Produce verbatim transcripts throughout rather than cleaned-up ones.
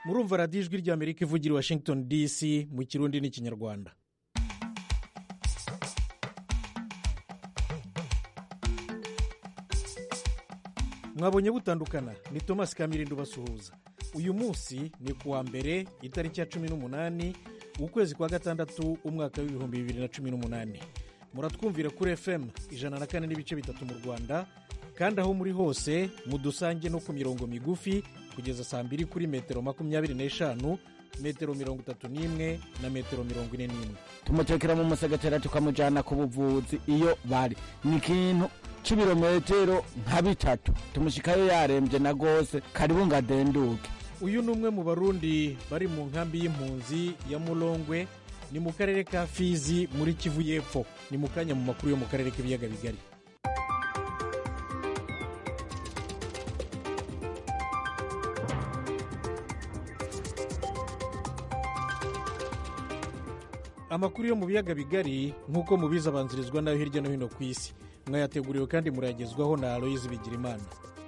murumva radiyo ijwi ry'amerika ivugira i washington dc mu kirundi n'ikinyarwanda. mwabonye butandukana ni Thomas Kamirindo basuhuza. Uyu munsi ni kuwa mbere itariki ya cumi n'umunani ukwezi kwa gatandatu umwaka w'ibihumbi bibiri na cumi n'umunani. Muratwumvira kuri F M ijana na kane n'ibice bitatu mu Rwanda, kandi aho muri hose mudusange no ku mirongo migufi kugeza saa mbiri kuri metero makumyabiri n'eshanu, metero mirongo itatu n'imwe na metero mirongo ine n'imwe. Tumutekera mu musegetera tukamujana ku buvuzi iyo bari ni ikintu c'ibirometero nka bitatu, tumushikayo yarembye na gose karibu ngadenduke. Uyu ni umwe mu Barundi bari mu nkambi y'impunzi ya Mulongwe, ni mu karere ka Fizi muri Kivu y'Epfo. Ni mu kanya mu makuru yo mu karere k'ibiyaga bigari. Amakuru yo mu biyaga bigari nk'uko mubiza abanzirizwa nayo hirya no hino ku isi, mwayateguriwe kandi murayagezwaho na Aloyizi Bigirimana.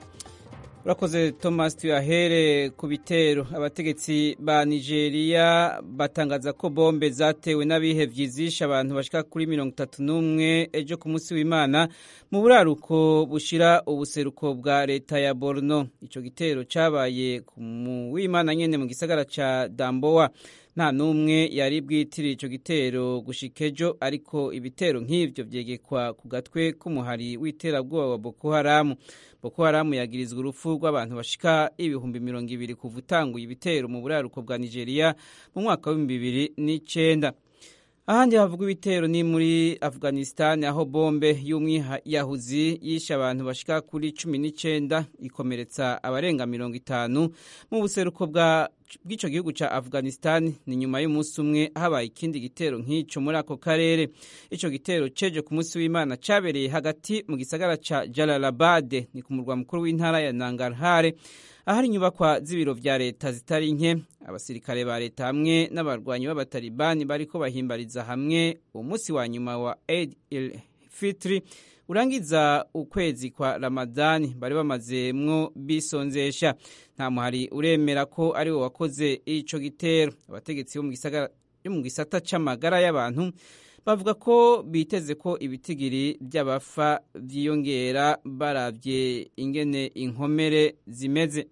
Urakoze Thomas. Tuyahere ku bitero. Abategetsi ba Nigeria batangaza ko bombe zatewe n'abihevye zisha abantu bashika kuri mirongo itatu n'umwe ejo ku munsi w'Imana mu buraruko bushira ubuseruko bwa leta ya Borno. Ico gitero cabaye ku w'Imana nyene mu gisagara ca Damboa. Nta numwe yari bwitiriye ico gitero gushika ejo, ariko ibitero nk'ivyo vyegekwa ku gatwe k'umuhari w'iterabwoba wa Boko Haram. Boko Haram yagirizwa urupfu rw'abantu bashika ibihumbi mirongo ibiri kuva utanguye ibitero mu buraruko bwa Nigeria mu mwaka w'ibihumbi bibiri n'icenda. Ahandi havugwa ibitero ni muri Afghanistan, aho bombe y'umwiyahuzi yishe abantu bashika kuri cumi n'icenda ikomeretsa abarenga mirongo itanu mu buseruko bwa bw'ico gihugu ca Afghanistan. Ni nyuma y'umunsi umwe habaye ikindi gitero nk'ico muri ako karere. Ico gitero ceje ku munsi w'Imana cabereye hagati mu gisagara ca Jalalabad, ni ku murwa mukuru w'intara ya Nangarhar, ahari inyubakwa z'ibiro vya leta zitari nke. Abasirikare ba leta hamwe n'abarwanyi b'abatalibani bariko bahimbariza hamwe umunsi wa nyuma wa Eid el-Fitr urangiza ukwezi kwa Ramadani bari bamazemwo bisonzesha. Nta muhari uremera ko ari wo wakoze ico gitero. Abategetsi bo mu gisagara yo mu gisata c'amagara y'abantu bavuga ko biteze ko ibitigiri by'abafa vyiyongera baravye ingene inkomere zimeze.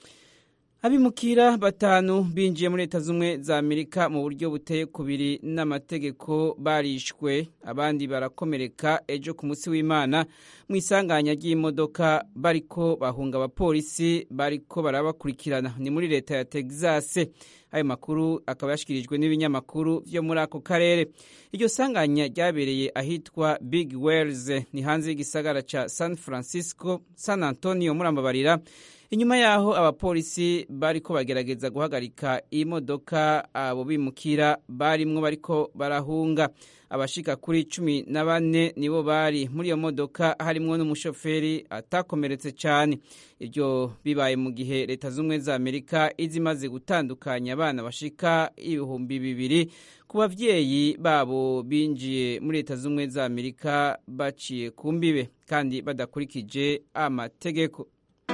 Abimukira batanu binjiye muri Leta Zumwe za Amerika mu buryo buteye kubiri n'amategeko barishwe, abandi barakomereka ejo ku munsi w'Imana mu isanganya ry'imodoka bariko bahunga abapolisi bariko barabakurikirana. Ni muri leta ya Texas. Ayo makuru akaba yashikirijwe n'ibinyamakuru vyo muri ako karere. Iryo sanganya ryabereye ahitwa Big Wells, ni hanze y'igisagara ca San Francisco, San Antonio muri Amabarira. Inyuma yaho abapolisi bariko bagerageza guhagarika imodoka abo bimukira barimwo bariko barahunga. Abashika kuri cumi na bane nibo bari muri iyo modoka, harimwo n'umushoferi atakomeretse cyane. Ibyo bibaye mu gihe Leta Zumwe za Amerika izimaze gutandukanya abana bashika ibihumbi bibiri ku bavyeyi babo binjiye muri Leta Zumwe za Amerika baciye ku mbibe kandi badakurikije amategeko.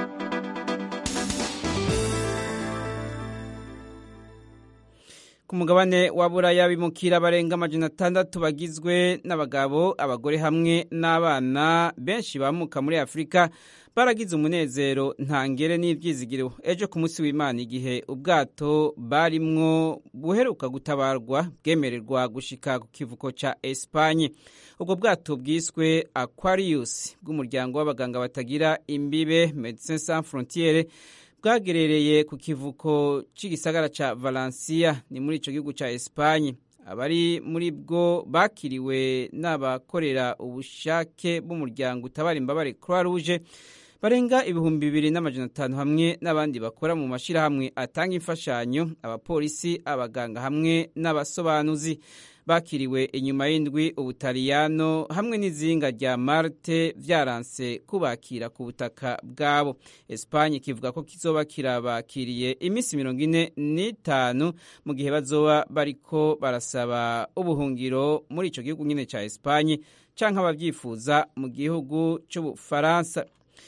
Ku mugabane wa Buraya bimukira barenga amajana atandatu bagizwe n'abagabo, abagore hamwe n'abana benshi bamuka muri Afrika baragize umunezero ntangere n'ivyizigiro ejo ku munsi w'Imana, igihe ubwato barimwo buheruka gutabarwa bwemererwa gushika ku kivuko ca Espagne. Ubwo bwato bwiswe Aquarius bw'umuryango w'abaganga batagira imbibe Médecins Sans Frontières bwagerereye ku kivuko c'igisagara ca Valencia, ni muri ico gihugu ca Espagne. Abari muri bwo bakiriwe n'abakorera ubushake b'umuryango utabara imbabare Croix Rouge barenga ibihumbi bibiri n'amajana atanu hamwe n'abandi bakora mu mashirahamwe atanga imfashanyo, abapolisi, abaganga hamwe n'abasobanuzi. Bakiriwe inyuma y'indwi Ubutaliyano hamwe n'izinga rya Marte vyaranse kubakira ku butaka bwabo. Espagne kivuga ko kizoba kirabakiriye imisi mirongo ine n'itanu mu gihe bazoba bariko barasaba ubuhungiro muri ico gihugu nyene ca Espagne canke abavyifuza mu gihugu c'Ubufaransa.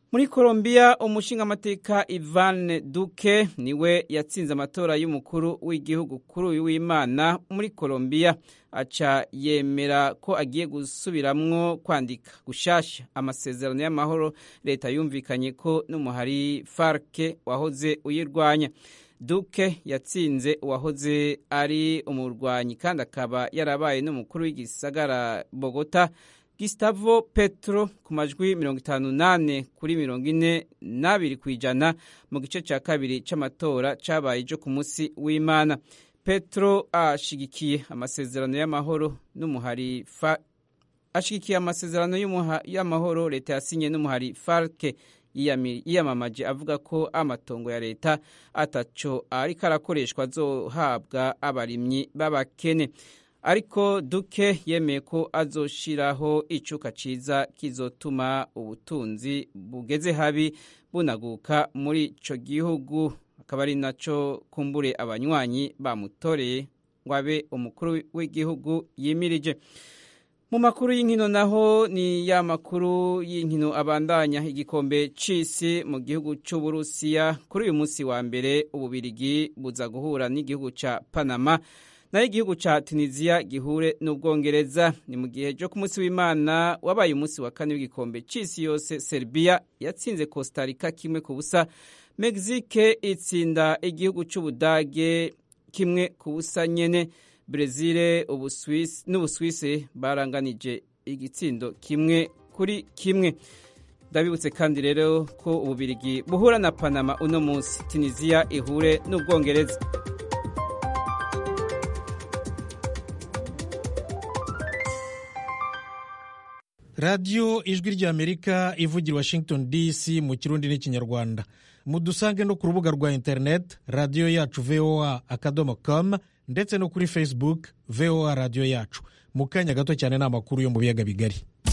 Muri Colombia umushingamateka Ivan Duque niwe yatsinze amatora y'umukuru w'igihugu kuri uyu w'Imana muri Colombia, aca yemera ko agiye gusubiramwo kwandika gushasha amasezerano y'amahoro leta yumvikanye ko n'umuhari FARC wahoze uyirwanya. Duque yatsinze uwahoze ari umurwanyi kandi akaba yarabaye n'umukuru w'igisagara Bogota Gustavo Petro ku majwi mirongo itanu nane kuri mirongo ine n'abiri kwijana mu gice cya kabiri c'amatora cabaye jo ku munsi w'Imana. Petro ashigikiye amasezerano y'amahoro n'umuhari fa ashigikiye amasezerano y'amahoro leta yasinye n'umuhari FARC yiyamamaje avuga ko amatongo ya leta ataco ariko arakoreshwa azohabwa abarimyi b'abakene. Ariko Duque yemeye ko azoshiraho icuka ciza kizotuma ubutunzi bugeze habi bunaguka muri ico gihugu, akaba ari naco kumbure abanywanyi bamutoreye ngo abe umukuru w'igihugu yimirije. Mu makuru y'inkino naho ni ya makuru y'inkino abandanya. Igikombe c'isi mu gihugu c'Uburusiya kuri uyu munsi wa mbere Ububirigi buza guhura n'igihugu ca Panama, naho igihugu ca Tunisia gihure n'Ubwongereza. Ni mu gihe jo ku munsi w'Imana wabaye umunsi wa kane w'igikombe c'isi yose, Serbia yatsinze Costa Rica kimwe ku busa, Mexique itsinda igihugu c'Ubudage kimwe ku busa nyene, Brazil Ubuswisi n'Ubuswisi baranganije igitsindo kimwe kuri kimwe. Ndabibutse kandi rero ko Ububirigi buhura na Panama uno munsi, Tunisia ihure n'Ubwongereza. Radio Ijwi ry'Amerika ivugira Washington D C mu Kirundi n'Ikinyarwanda. Mudusange no ku rubuga rwa internet radio yacu voa akadomo com ndetse no kuri Facebook voa radio yacu. Mu kanya gato cyane n'amakuru yo mu biyaga bigari.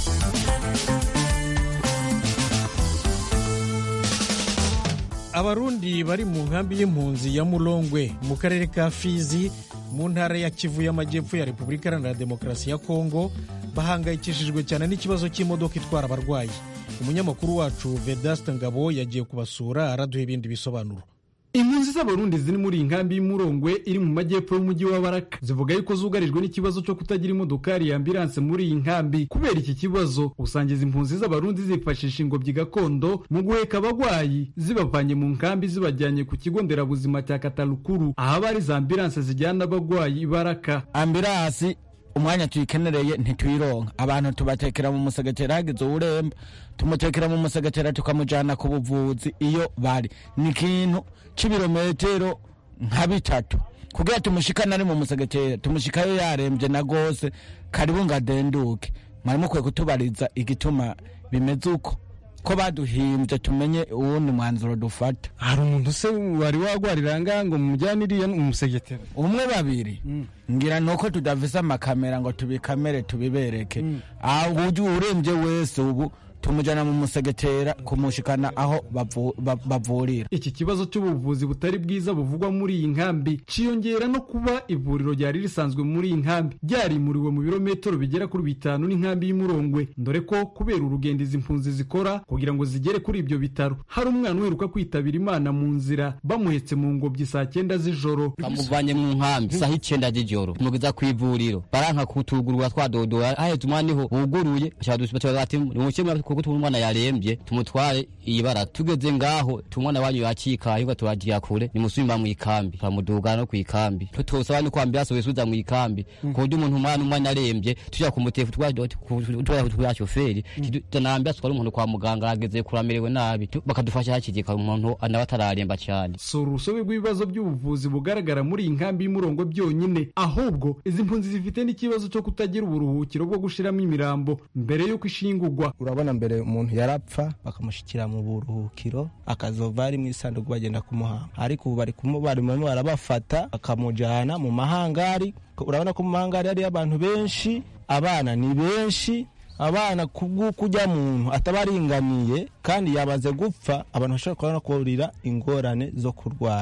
Abarundi bari mu nkambi y'impunzi ya Mulongwe mu karere ka Fizi mu ntara ya Kivu y'Amajyepfo ya Repubulika Iharanira Demokarasi ya Kongo bahangayikishijwe cyane n'ikibazo cy'imodoka itwara abarwayi. Umunyamakuru wacu Vedaste Ngabo yagiye kubasura araduha ibindi bisobanuro. Impunzi z'Abarundi ziri muri inkambi y'Umurongwe iri mu majyepfo y'umujyi wa Baraka zivuga yuko zugarijwe n'ikibazo cyo kutagira imodokari ya ambulance muri iyi nkambi. Kubera iki kibazo usangiza impunzi z'Abarundi zifashisha ingobyi gakondo mu guheka abagwayi zibavanye mu nkambi zibajyanye ku kigo nderabuzima cya Katalukuru, aha bari za ambulance zijyana abagwayi Baraka. Ambulance umwanya tuyikenereye ntituyironka, abantu tubatekera mu musegetera hagize uremba tumutekera mu musegetera tukamujana ku buvuzi iyo bari ni kintu c'ibirometero nka bitatu kugira tumushikana ari mu musegetera tumushikayo yarembye na gose karibu ngadenduke. Mwari mukwiye kutubariza igituma bimeze uko ko baduhimbye tumenye uwundi mwanzuro dufata. Hari umuntu se wari wagwarira ngango mujyaniriye umusegetera umwe babiri mm. ngira nuko tudavisa amakamera ngo tubikamere tubibereke mm. aho uje urembye wese ubu tumujana mu musegetera kumushikana aho bavurira. Iki kibazo cy'ubuvuzi butari bwiza buvugwa muri iyi nkambi ciyongera no kuba ivuriro ryari risanzwe muri iyi nkambi ryarimuriwe mu birometero bigera kuri bitanu n'inkambi y'Umurongwe, ndore ko kubera urugendo izi mpunzi zikora kugira ngo zigere kuri ibyo bitaro hari umwana uheruka kwitabira Imana mu nzira bamuhetse mu ngobyi saa cyenda z'ijoro. Kamuvanye mu nkambi saa icyenda z'ijoro mugeza ku ivuriro baranka kutugurura twadodora ahetse umwana niho uguruye cyadusubira ati mu kuko tumwana yarembye tumutware ibara tugeze ngaho tumwana wanyu yakika yuko tuwagiye kure ni musubimba mu ikambi bamuduga no ku ikambi tutosaba no kwambia sobesuza mu ikambi ko undi umuntu umwana umwana arembye tujya kumutefu twajya twya choferi tunambia twari umuntu kwa muganga ageze kuramerewe nabi bakadufasha hakigika umuntu anabatararemba cyane. So urusobe rw'ibibazo by'ubuvuzi bugaragara muri inkambi y'Umurongwe byonyine, ahubwo izi mpunzi zifite n'ikibazo cyo kutagira uburuhukiro bwo gushiramo imirambo mbere yo kwishingurwa. Urabona mbere umuntu yarapfa bakamushikira mu buruhukiro akazova ari mu isanduku bagenda kumuhamba, ariko ubu bari kumubarimo barabafata akamujana mu mahangari. Urabona ko mu mahangari ari abantu benshi, abana ni benshi, abana kubw'ukujya muntu atabaringaniye kandi yabaze gupfa abantu bashobora kubona kurira ingorane zo kurwara.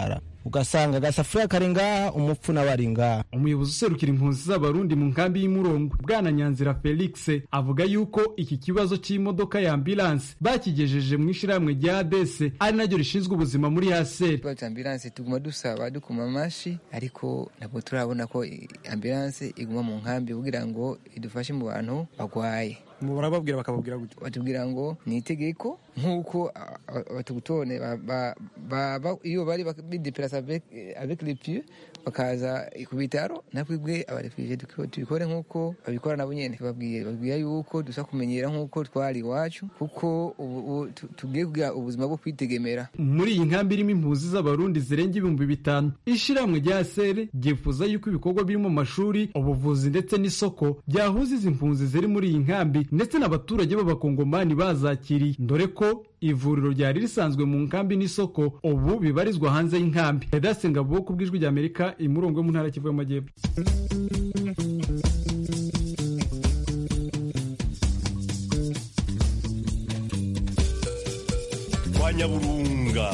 ugasanga agasafuriya kari ngaha umupfu nawe ari ngaha. Umuyobozi userukira impunzi z'abarundi mu nkambi y'Imurongwe Bwana Nyanzira Felix avuga yuko iki kibazo cy'imodoka ya ambulance bakigejeje mu ishiramwe rya A D S ari naryo rishinzwe ubuzima muri H C R. Kwa ambulance tuguma dusaba dukuma mashi ariko ntabwo turabona ko ambulance iguma mu nkambi kugira ngo idufashe mu bantu bagwaye. Murababwira bakababwira gutyo batubwira ngo ni itegeko nkuko batugutone iyo bari bideplace avec avec les pieds bakaza ku bitaro nakwibwe abarefugee tubikore nkuko babikora nabo nyene babwiye babwiye yuko dusa kumenyera nkuko twari iwacu kuko tugiye kugira ubuzima bwo kwitegemera. Muri iyi nkambi irimo impunzi z'abarundi zirenga ibihumbi bitanu ishiramwe rya sere gifuza yuko ibikorwa birimo amashuri ubuvuzi ndetse n'isoko byahuza izi impunzi ziri muri iyi nkambi ndetse n'abaturage b'abakongomani bazakiriye ndore ko ivuriro ryari risanzwe mu nkambi n'isoko ubu bibarizwa hanze y'inkambi. Edasenga bo kubwijwi rya Amerika Imurongwe mu ntara Kivu y'Amajyepfo. Kwa Nyaburunga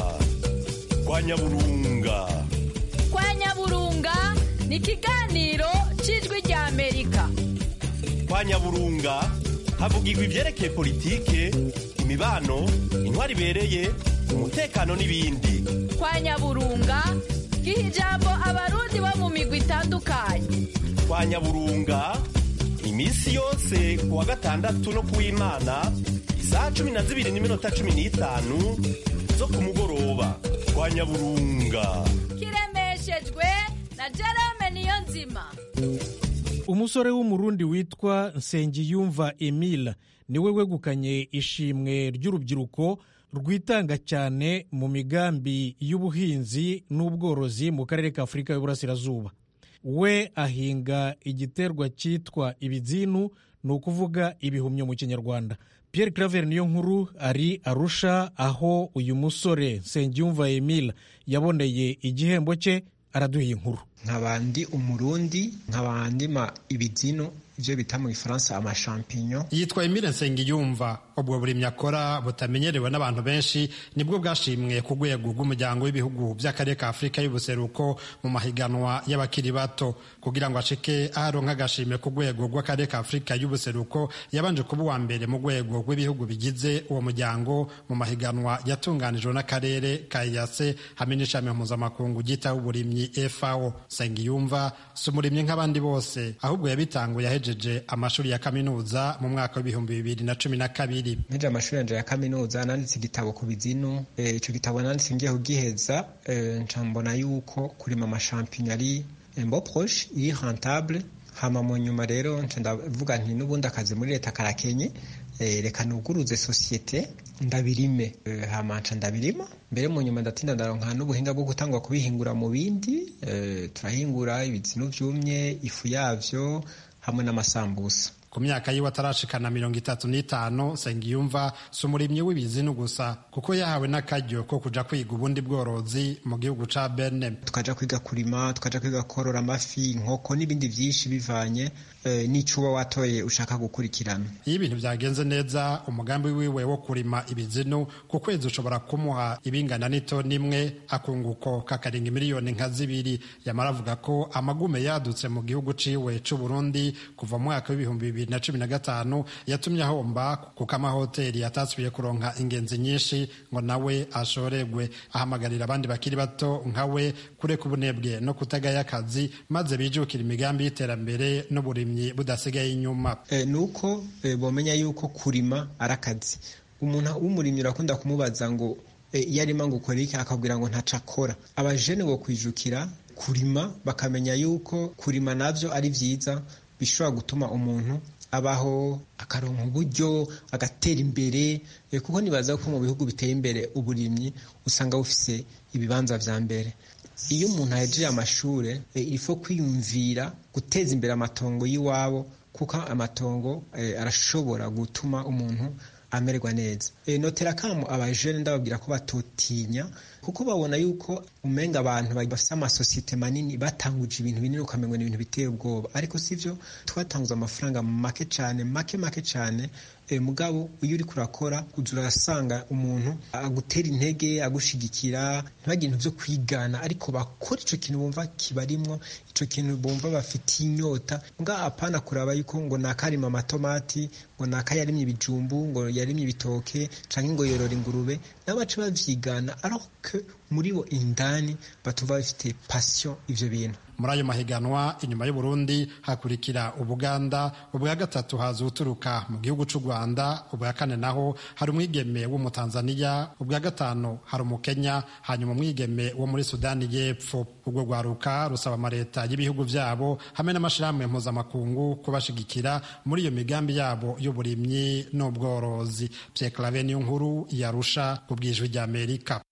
kwa Nyaburunga kwa Nyaburunga ni kiganiro cy'ijwi rya Amerika. Kwa Nyaburunga havugirwa ivyerekeye politike, imibano, intwari ibereye, umutekano n'ibindi. Kwa Nyaburunga giha ijambo abarundi bo mu migwi itandukanye. Kwa Nyaburunga imisi yose kuwa gatandatu no kuw'Imana isaha cumi na zibiri n'iminota cumi n'itanu zo ku mugoroba. Kwa Nyaburunga kiremeshejwe na Jerome Niyonzima. Umusore w'umurundi witwa Nsengiyumva Emile niwe wegukanye ishimwe ry'urubyiruko rwitanga cyane mu migambi y'ubuhinzi n'ubworozi mu karere ka Afurika y'Uburasirazuba. We ahinga igiterwa cyitwa ibizinu, ni ukuvuga ibihumyo mu Kinyarwanda. Pierre Claver niyo nkuru ari Arusha aho uyu musore Nsengiyumva Emile yaboneye igihembo cye, araduha inkuru. Nkabandi umurundi nkabandi ma ibizinu ivyo bita mu Faransa ama champignon. Yitwa Emile Nsengiyumva. Ubwo buri myakora butamenyerewe n'abantu benshi nibwo bwashimwe ku rwego rw'umuryango w'ibihugu by'akarere ka Afurika y'Ubuseruko mu mahiganwa y'abakiri bato. Kugira ngo ashike aharonka agashimwe ku rwego rw'akarere ka Afurika y'Ubuseruko yabanje kuba uwa mbere mu rwego rw'ibihugu bigize uwo muryango mu mahiganwa yatunganijwe n'akarere ka E A C hamwe n'ishami mpuzamakungu ryitaho uburimyi F A O. Nsengiyumva si umurimyi nk'abandi bose ahubwo yabitanguye yahejeje amashuri ya kaminuza mu mwaka w'ibihumbi bibiri na cumi na kabiri. Nje amashuri yanje ya kaminuza nanditse igitabo ku bizinu. E, ico gitabo nanditse ngiye kugiheza e, ncambona yuko kurima amashampinyo ari mbo proche iri rentable. Hama mu nyuma rero nce ndavuga nti n'ubundi akazi muri leta karakenye, e, reka nuguruze societe ndabirime. E, hama nca ndabirima mbere mu nyuma ndatinda ndaronka n'ubuhinga bwo gutangwa kubihingura mu bindi. E, turahingura ibizinu vyumye, ifu yavyo hamwe n'amasambusa. Ku myaka yiwe atarashikana mirongo itatu n'itanu Nsengiyumva si umurimyi w'ibizinu gusa kuko yahawe n'akaryo ko kuja kwiga ubundi bworozi mu gihugu ca Benin. Tukaja kwiga kurima, tukaja kwiga korora amafi, inkoko n'ibindi vyinshi bivanye e, n'ico uba watoye ushaka gukurikirana. Iyo ibintu vyagenze neza umugambi wiwe wo kurima ibizinu ku kwezi ushobora kumuha ibingana n'itoni imwe, akunguko kakaringa miliyoni nka zibiri. Yamara avuga ko amagume yadutse mu gihugu ciwe c'u Burundi kuva mu mwaka w'ibihumbi bibiri na cumi na gatanu yatumye ahomba kuko amahoteli yatasubiye kuronka ingenzi nyinshi ngo nawe ashoregwe. Ahamagarira abandi bakiri bato nkawe kureka ubunebwe no kutagaya akazi maze bijukira imigambi y'iterambere n'uburimyi budasigaye inyuma. E, nuko e, bomenya yuko kurima arakazi. Umuntu w'umurimyi urakunda kumubaza ngo e, yarima ngo ukora iki, akabwira ngo ntaca akora. Abajene bo kwijukira kurima bakamenya yuko kurima navyo ari vyiza bishobora gutuma umuntu abaho akaronka uburyo agatera imbere, e, kuko nibaza ko mu bihugu biteye imbere uburimyi usanga bufise ibibanza vya mbere. Iyo umuntu ahejeje amashure e, ifo kwiyumvira guteza imbere amatongo y'iwabo kuko amatongo e, arashobora gutuma umuntu amererwa neza. E, notera kamo abajene ndababwira ko batotinya kuko babona yuko umenga abantu bafite amasosiyete manini batanguje ibintu binini ukamengo ni ibintu biteye ubwoba, ariko sivyo. Twatanguza amafaranga make cyane make make cyane e, mugabo iyo uri kurakora ujura urasanga umuntu agutera intege agushigikira ntibagire ibintu byo kwigana ariko bakora ico kintu bumva kibarimwo ico kintu bumva bafitiye inyota nga apana kuraba yuko ngo nakarima amatomati ngo nakayarimye ibijumbu ngo yarimye ibitoke canke ngo yorora ingurube n'abace bavyigana alors muri bo indani batumva bafite passion ivyo bintu. Muri ayo mahiganwa inyuma y'u Burundi hakurikira Ubuganda, ubwa gatatu haza uturuka mu gihugu c'u Rwanda, ubwa kane naho hari umwigeme wo mu Tanzania, ubwa gatanu hari umukenya, hanyuma umwigeme wo muri Sudani y'Epfo. Ubwo rwaruka rusaba amareta y'ibihugu vyabo hamwe n'amashirahamwe mpuzamakungu kubashigikira muri iyo migambi yabo y'uburimyi n'ubworozi. Pierre Claver niyo nkuru yarusha ku bwijwi rya Amerika.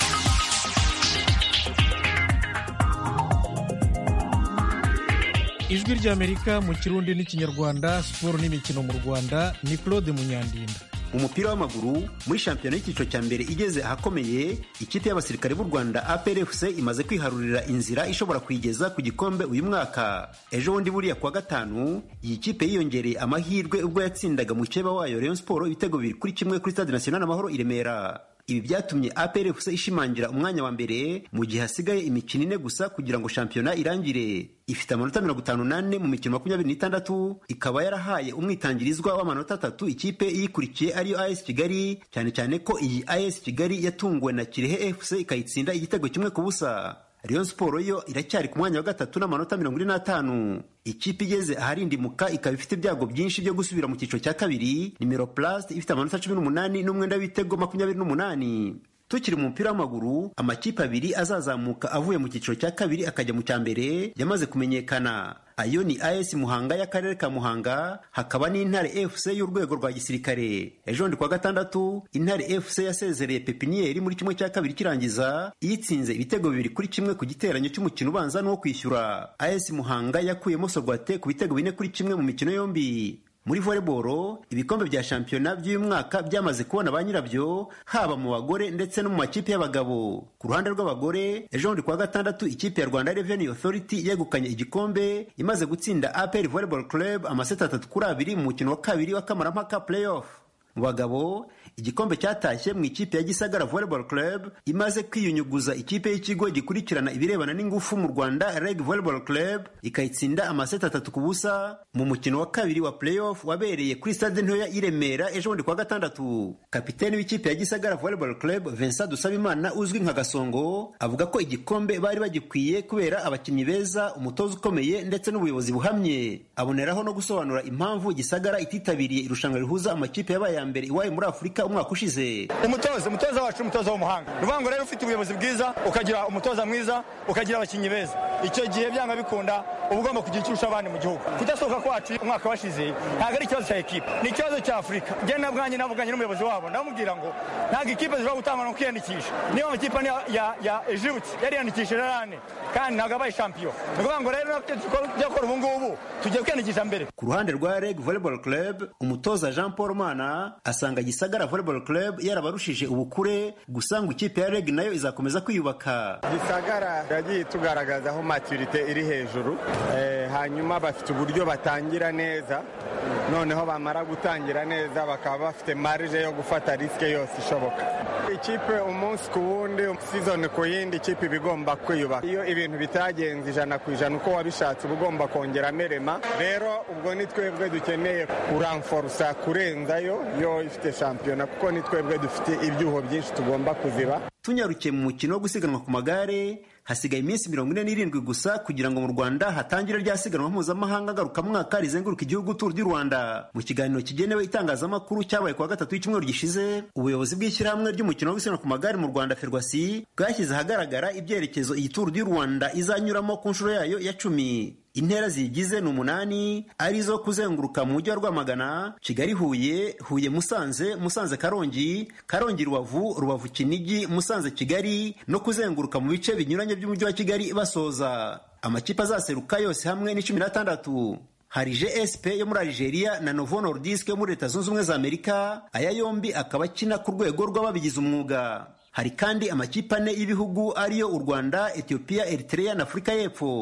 Ijwi ry'Amerika mu Kirundi n'ikinyarwanda, siporo n'imikino mu Rwanda ni Claude Munyandinda. Umupira w'amaguru muri shampiyona y'icyiciro cya mbere igeze ahakomeye, ikipe y'abasirikare b'u Rwanda A P R F C imaze kwiharurira inzira ishobora kuyigeza ku gikombe uyu mwaka. Ejo bundi buriya kuwa gatanu iyi kipe yiyongereye amahirwe ubwo yatsindaga mu cyeba wayo Rayon Sport ibitego bibiri kuri kimwe kuri Stade National Amahoro i Remera. Ibi byatumye A P R F C ishimangira umwanya wa mbere mu gihe hasigaye imikino ine gusa kugira ngo shampiyona irangire. Ifite amanota mirongo itanu n'ane mu mikino makumyabiri n'itandatu, ikaba yarahaye umwitangirizwa w'amanota atatu ikipe iyikurikiye ariyo A S Kigali, cyane cyane ko iyi A S Kigali yatunguwe na Kirehe F C ikayitsinda igitego kimwe ku busa. Rayon Sport yo iracyari ku mwanya wa gatatu n'amanota mirongo ine n'atanu. Ikipe igeze aharindimuka ikaba ifite ibyago byinshi byo gusubira mu cyiciro cya kabiri, nimero Plast ifite amanota cumi n'umunani n'umwenda w'ibitego makumyabiri n'umunani. Tukiri mu mupira w'amaguru, amakipe abiri azazamuka avuye mu cyiciro cya kabiri akajya mu cya mbere yamaze kumenyekana. Ayo ni A S Muhanga y'akarere ka Muhanga, hakaba n'Intare F C y'urwego rwa gisirikare. Ejo ndi kwa gatandatu Intare F C yasezereye Pepinieri muri kimwe cya kabiri kirangiza, yitsinze ibitego bibiri kuri kimwe ku giteranyo cy'umukino ubanza no kwishyura. A S Muhanga yakuyemo Sorwate ku bitego bine kuri kimwe mu mikino yombi. Muri volleyball, ibikombe bya shampiyona by'uyu mwaka byamaze kubona ba nyirabyo, haba mu bagore ndetse no mu makipe y'abagabo. Ku ruhande rw'abagore, ejo ndi kwa gatandatu ikipe ya Rwanda Revenue Authority yegukanye igikombe imaze gutsinda A P R Volleyball Club amaseti atatu kuri abiri mu mukino wa kabiri wa Kamarampaka Playoff. Mu bagabo, igikombe cyatashye mu ikipe ya Gisagara Volleyball Club imaze kwiyunyuguza ikipe y'ikigo gikurikirana ibirebana n'ingufu mu Rwanda Reg Volleyball Club ikayitsinda amaseti atatu ku busa mu mukino wa kabiri wa playoff wabereye kuri stade ntoya i Remera ejo bundi kwa gatandatu. Kapiteni w'ikipe ya Gisagara Volleyball Club Vincent Dusabimana uzwi nka Gasongo avuga ko igikombe bari bagikwiye kubera abakinnyi beza, umutoza ukomeye ndetse n'ubuyobozi buhamye. Aboneraho no gusobanura impamvu Gisagara ititabiriye irushanwa rihuza amakipe y'abaya mbere iwaye muri Afurika umwaka ushize. Umutoza umutoza wacu umutoza w'umuhanga ruvango rero ufite ubuyobozi bwiza, ukagira umutoza mwiza, ukagira abakinnyi beza, icyo gihe byanga bikunda ubugomba kugira icyo abandi mu gihugu. Kudasohoka kwacu umwaka washize ntabwo ari ikibazo cya ekipe, ni ikibazo cya Afurika. Njye nabwanye navuganye n'umuyobozi wabo ndamubwira ngo ntabwo ikipe zishobora gutanga no kwiyandikisha. Niyo amakipe ya ya Egypt yari yandikishije rane kandi ntabwo abaye champion. Ruvango rero byakora ubu ngubu tugiye kwiyandikisha mbere. Ku ruhande rwa Reg Volleyball Club, umutoza Jean Paul Mana asanga Gisagara Volleyball Club yarabarushije ubukure, gusa ngo ikipe ya Reg nayo izakomeza kwiyubaka. Gisagara yagiye tugaragaza aho maturite iri hejuru, eh, hanyuma bafite uburyo batangira neza, noneho bamara gutangira neza bakaba bafite marge yo gufata riske yose ishoboka. Ikipe umunsi ku wundi, season ku yindi, ikipe bigomba kwiyubaka. Iyo ibintu bitagenze ijana ku ijana uko wabishatse ugomba kongera merema. Rero ubwo ni twebwe dukeneye kuranforsa kurenzayo yo ifite shampiyona, kuko ni twebwe dufite ibyuho byinshi tugomba kuziba. Tunyarukiye mu mukino wo gusiganwa ku magare, hasigaye iminsi mirongo ine n'irindwi gusa kugira ngo mu Rwanda hatangire rya siganwa mpuzamahanga ngarukamwaka rizenguruka igihugu Tour du Rwanda. Mu kiganiro kigenewe itangazamakuru cyabaye kuwa gatatu y'icyumweru gishize, ubuyobozi bw'ishyirahamwe ry'umukino wo gusiganwa ku magare mu Rwanda Ferwasi bwashyize ahagaragara ibyerekezo iyi Tour du Rwanda izanyuramo ku nshuro yayo ya cumi. Intera zigize ni umunani, arizo kuzenguruka mu mujyi wa Rwamagana, Kigali Huye, Huye Musanze, Musanze Karongi, Karongi Rubavu, Rubavu Kinigi, Musanze Kigali, no kuzenguruka mu bice binyuranye by'umujyi wa Kigali basoza. Amakipe azaseruka yose hamwe ni cumi n'atandatu. Hari G S P yo muri Algeria na Novo Nordisk yo muri Leta Zunze Ubumwe za Amerika, aya yombi akaba akina ku rwego rw'ababigize umwuga. Hari kandi amakipe ane y'ibihugu ariyo u Rwanda, Ethiopia, Eritrea na Afurika y'Epfo.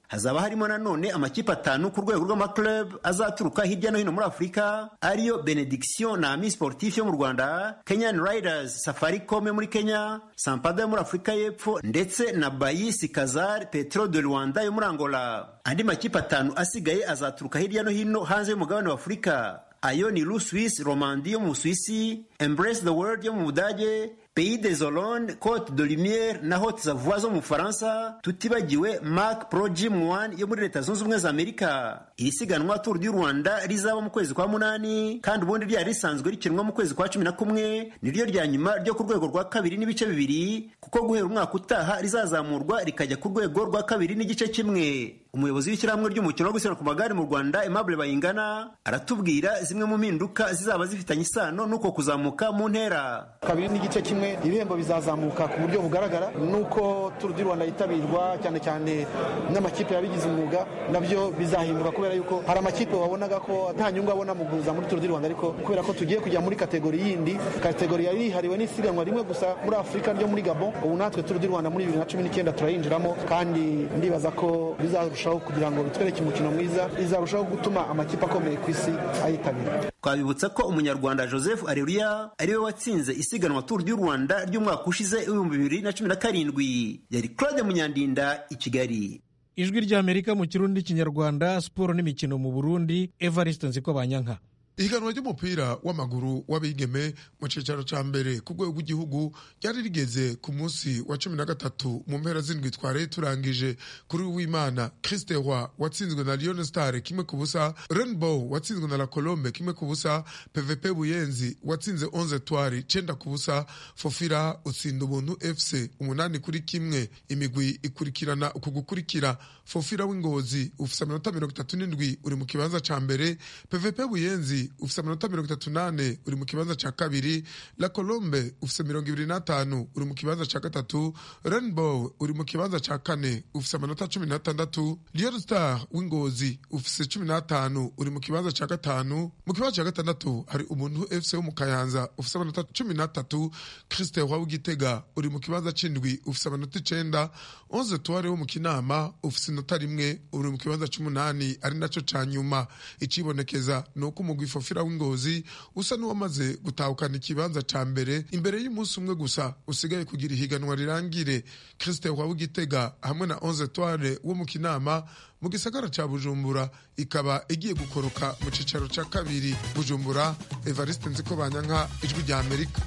hazaba harimo nanone amakipe atanu ku rwego rw'amaclub azaturuka hirya no hino muri Afurika ariyo Benediction na Ami Sportif yo mu Rwanda, Kenyan Riders Safaricom yo muri Kenya, Sampada yo muri Afurika y'Epfo ndetse na Bayisi Kazar Petro de Luanda yo muri Angola. Andi makipe atanu asigaye azaturuka hirya no hino hanze y'umugabane wa Afurika. Ayo ni Lu Suisse Romandie yo mu Suisse, Embrace the World yo mu Budage, Pays des Olondes, Côte de Lumière na Haute Savoie zo mu Faransa, tutibagiwe Mark Pro Gym One yo muri Leta Zunze Ubumwe za Amerika. Iri siganwa Tour du Rwanda rizaba mu kwezi kwa munani kandi ubundi ryari risanzwe rikinwa mu kwezi kwa cumi na kumwe, niryo rya nyuma ryo ku rwego rwa kabiri n'ibice bibiri, kuko guhera umwaka utaha rizazamurwa rikajya ku rwego rwa kabiri n'igice kimwe. Umuyobozi w'ishyirahamwe ry'umukino wo gusiganwa ku magare mu Rwanda Aimable Bayingana aratubwira zimwe mu mpinduka zizaba zifitanye isano n'uko kuzamuka mu ntera. Kabiri n'igice kimwe ibihembo bizazamuka ku buryo bugaragara, nuko Tour du Rwanda yitabirwa cyane cyane n'amakipe yabigize umwuga nabyo bizahinduka, kubera yuko hari amakipe wabonaga ko nta nyungu abona mu kuza muri Tour du Rwanda, ariko kubera ko tugiye kujya muri kategori yindi, kategori yari ihariwe n'isiganwa rimwe gusa muri Afurika ryo muri Gabon, ubu natwe Tour du Rwanda muri bibiri na cumi n'icyenda turayinjiramo, kandi ndibaza ko bizarushaho kugira ngo bitwereke umukino mwiza, izarushaho gutuma amakipe akomeye ku isi ayitabira. Twabibutsa ko umunyarwanda Joseph Areruya ariwe watsinze isiganwa Tour du Rwanda ry'umwaka ushize ibihumbi bibiri na cumi na karindwi. Yari Claude Munyandinda i Kigali. Ijwi ry'Amerika mu Kirundi Kinyarwanda, siporo n'imikino mu Burundi, Evariste Nzikobanyanka. Ihiganwa ry'umupira w'amaguru w'abigeme mu cicaro ca mbere ku rwego rw'igihugu ryari rigeze ku munsi wa cumi na gatatu mu mpera z'indwi twari turangije. Kuri w'Imana Christe Roy watsinzwe na Lyon Star kimwe ku busa, Rainbow watsinzwe na La Colombe kimwe ku busa, P V P Buyenzi watsinze onze Etoiles cenda ku busa, Fofira utsinda Ubuntu F C umunani kuri kimwe. Imigwi ikurikirana uku gukurikira: Fofira w'Ingozi ufise amanota mirongo itatu n'indwi uri mu kibanza ca mbere, P V P Buyenzi ufise amanota mirongo itatu nane uri mu kibanza ca kabiri, La Colombe ufise mirongo ibiri n'atanu uri mu kibanza ca gatatu, Rainbow uri mu kibanza ca kane ufise amanota cumi n'atandatu, Lyon Star w'Ingozi ufise cumi n'atanu uri mu kibanza ca gatanu. Mu kibanza ca gatandatu hari Umuntu F C wo mu Kayanza ufise amanota cumi n'atatu, Christe Roy w'Igitega uri mu kibanza c'indwi ufise amanota icenda, onze Etoiles wo mu Kinama ufise inota rimwe uri mu kibanza c'umunani ari naco ca nyuma. Icibonekeza nuko umugwi Fofira w'Ingozi usa n'uwamaze gutahukana ikibanza ca mbere imbere y'umunsi umwe gusa usigaye kugira ihiganwa rirangire. Christe Roy w'Igitega hamwe na onze Etoiles wo mu Kinama mu gisagara ca Bujumbura ikaba igiye gukoroka mu cicaro ca kabiri. Bujumbura, Evariste Nzikobanyanka, Ijwi rya Amerika.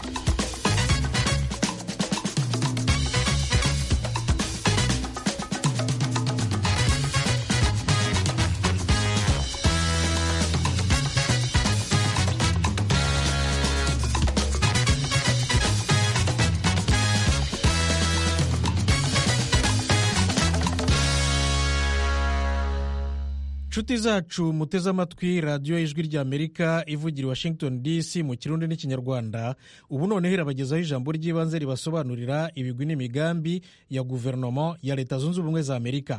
Nshuti zacu muteze amatwi radiyo Ijwi ry'Amerika ivugira i Washington D C mu Kirundi n'Ikinyarwanda. Ubu noneho irabagezaho ijambo ry'ibanze ribasobanurira ibigwi n'imigambi ya guverinoma ya Leta Zunze Ubumwe za Amerika.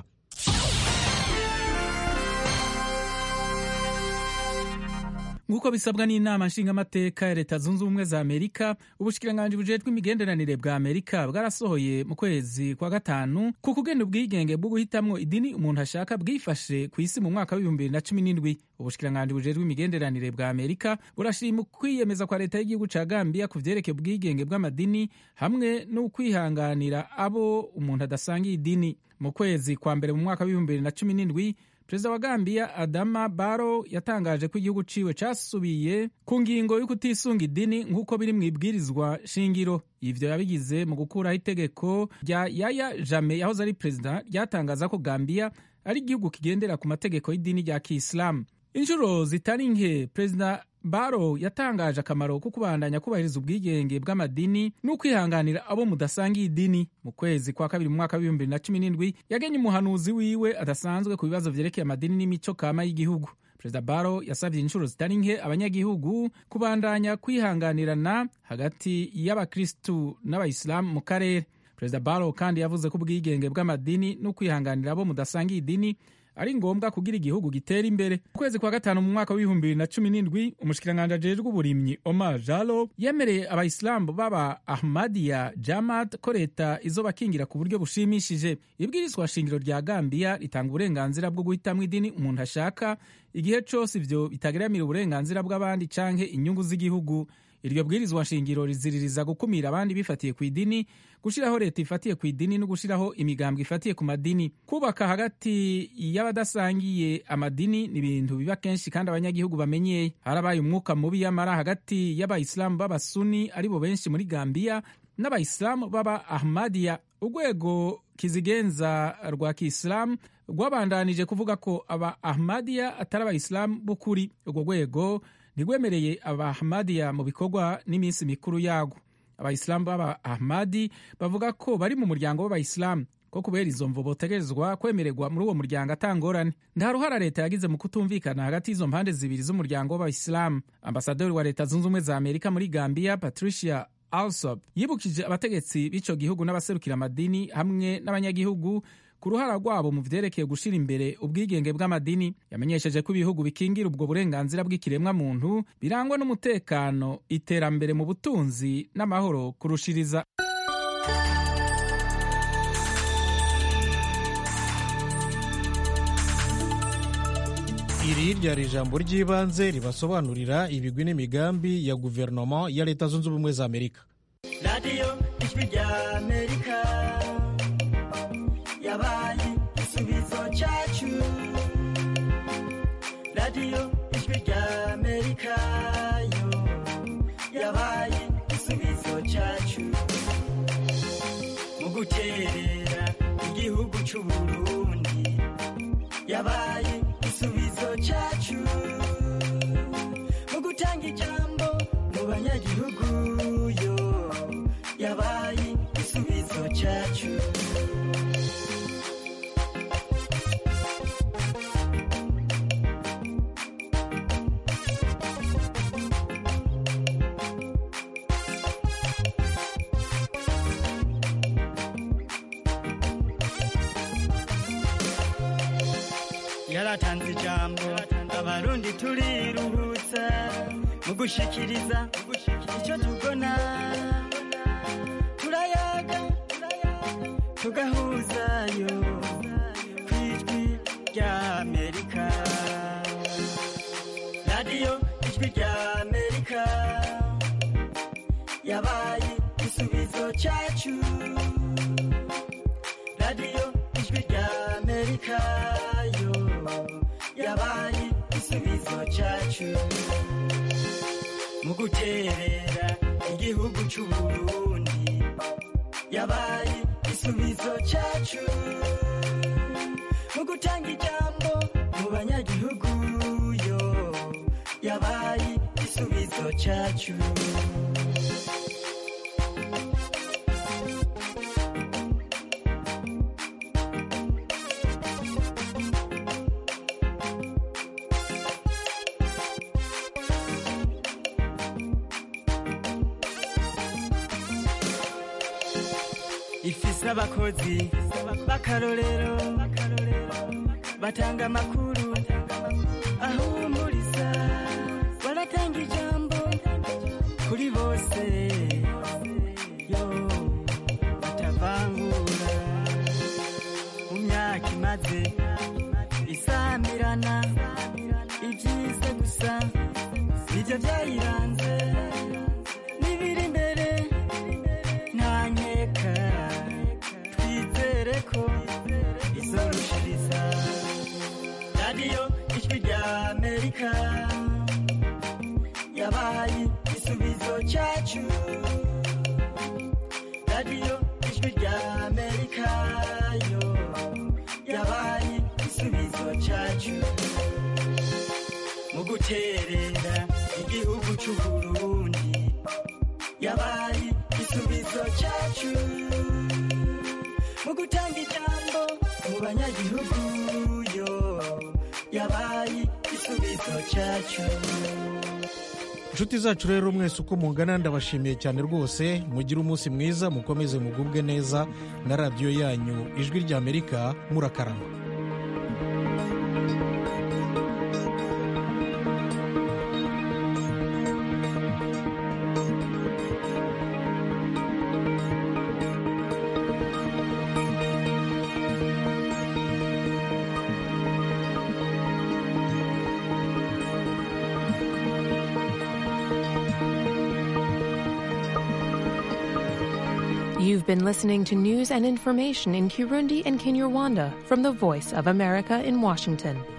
Nk'uko bisabwa n'inama nshingamateka ya Leta Zunze Ubumwe za Amerika, ubushikiranganji bujejwe imigenderanire bwa Amerika bwarasohoye mu kwezi kwa gatanu ku kugena ubwigenge bwo guhitamwo idini umuntu ashaka bwifashe ku isi mu mwaka w'ibihumbi bibiri na cumi n'indwi. Ubushikiranganji bujejwe imigenderanire bwa Amerika burashima kwiyemeza kwa leta y'igihugu ca Gambia ku vyerekeye ubwigenge bw'amadini hamwe no kwihanganira abo umuntu adasangiye idini. Mu kwezi kwa mbere mu mwaka w'ibihumbi bibiri na cumi n'indwi, Perezida wa Gambia Adama Barrow yatangaje ko igihugu ciwe casubiye ku ngingo yo kutisunga idini nk'uko biri mu ibwirizwa shingiro. Ivyo yabigize mu gukuraho itegeko rya Yaya Jammeh yahoze ari perezida ryatangaza ko Gambia ari igihugu kigendera ku mategeko y'idini rya Kiislamu. Inshuro zitari nke Perezida Barrow yatangaje akamaro ko kubandanya kubahiriza ubwigenge bw'amadini no kwihanganira abo mudasangiye idini. Mu kwezi kwa kabiri mu mwaka w'ibihumbi bibiri na cumi n'indwi yagenye umuhanuzi wiwe adasanzwe ku bibazo vyerekeye amadini n'imico kama y'igihugu. Perezida Barrow yasavye inshuro zitari nke abanyagihugu kubandanya kwihanganirana hagati y'abakristu n'abayisilamu mu karere. Perezida Barrow kandi yavuze ko ubwigenge bw'amadini no kwihanganira abo mudasangiye idini ari ngombwa kugira igihugu gitera imbere. Mu kwezi kwa gatanu mu mwaka w'ibihumbi bibiri na cumi n'indwi umushikiranganji ajejwe uburimyi Omar Jalo yemereye abayisilamu baba Ahmadiyya Jamaat ko leta izobakingira ku buryo bushimishije. Ibwirizwa shingiro rya Gambia ritanga uburenganzira bwo guhitamwo idini umuntu ashaka igihe cose ivyo bitageramira uburenganzira bw'abandi canke inyungu z'igihugu. Iryo bwirizwa shingiro riziririza gukumira abandi bifatiye ku idini, gushiraho leta ifatiye ku idini no gushiraho imigambwe ifatiye ku madini. Kubaka hagati y'abadasangiye amadini ni ibintu biba kenshi kandi abanyagihugu bamenyeye. Harabaye umwuka mubi yamara hagati y'abayisilamu b'abasuni aribo benshi muri Gambia n'abayisilamu b'aba Ahmadiyya. Urwego kizigenza rwa Kiislamu rwabandanije kuvuga ko aba Ahmadiyya atari abayisilamu b'ukuri. Urwo rwego ntigwemereye aba Ahmadiyya mu bikorwa n'iminsi mikuru yago. Abayisilamu b'aba Ahmadi bavuga ko bari mu muryango w'abayisilamu ko kubera izo mvo botegerezwa kwemererwa muri uwo muryango atangorane. Nta ruhara leta yagize mu kutumvikana hagati y'izo mpande zibiri z'umuryango w'abayisilamu. Ambasaderi wa Leta Zunze Ubumwe za Amerika muri Gambia Patricia Alsop yibukije abategetsi b'ico gihugu n'abaserukira amadini hamwe n'abanyagihugu ku ruhara rwabo mu vyerekeye gushira imbere ubwigenge bw'amadini. Yamenyesheje ko ibihugu bikingira ubwo burenganzira bw'ikiremwa muntu birangwa n'umutekano, iterambere mu butunzi n'amahoro kurushiriza. Iri ryari ijambo ry'ibanze ribasobanurira ibigwi n'imigambi ya guverinoma ya Leta Zunze Ubumwe za Amerika. Radio Ijwi rya Amerika yabaye igisubizo cyacu. Radio Ijwi rya Amerika yo yabaye igisubizo cyacu mu guterera igihugu cy'u Burundi. Yabaye igisubizo cyacu mu gutanga ijambo mu banyagihugu yo yabaye igisubizo cyacu. Yaratanze ijambo abarundi turiruhutsa mu gushikiriza icyo tubona. Turayaga tugahuzayo ku Ijwi rya Amerika. Radio Ijwi rya Amerika yabaye igisubizo cyacu. Radio Ijwi rya Amerika yo yabaye igisubizo cyacu mu guterera igihugu cy'u Burundi. Yabaye igisubizo cyacu mu gutanga ijambo mu banyagihugu yo yabaye igisubizo cyacu. Ifise abakozi b'akarorero batanga amakuru ahumuriza, baratanga ijambo kuri bose yo batavangura. Mu myaka imaze isamirana ibyiza gusa nibyo byayiranze, n'ibiri imbere nta nkeka twizere ko izorushiriza. Radio Ijwi rya Amerika yabaye igisubizo cyacu. Radio Ijwi rya Amerika yo yabaye igisubizo cyacu mu guterera igihugu cy'u Burundi. Yabaye igisubizo cyacu mu gutanga ijambo mu banyagihugu yo yabaye igisubizo cyacu. Inshuti zacu rero mwese uko mungana ndabashimiye cyane rwose. Mugire umunsi mwiza, mukomeze mugubwe neza na radiyo yanyu Ijwi rya Amerika. Murakarama. You've been listening to news and information in Kirundi and Kinyarwanda from the Voice of America in Washington.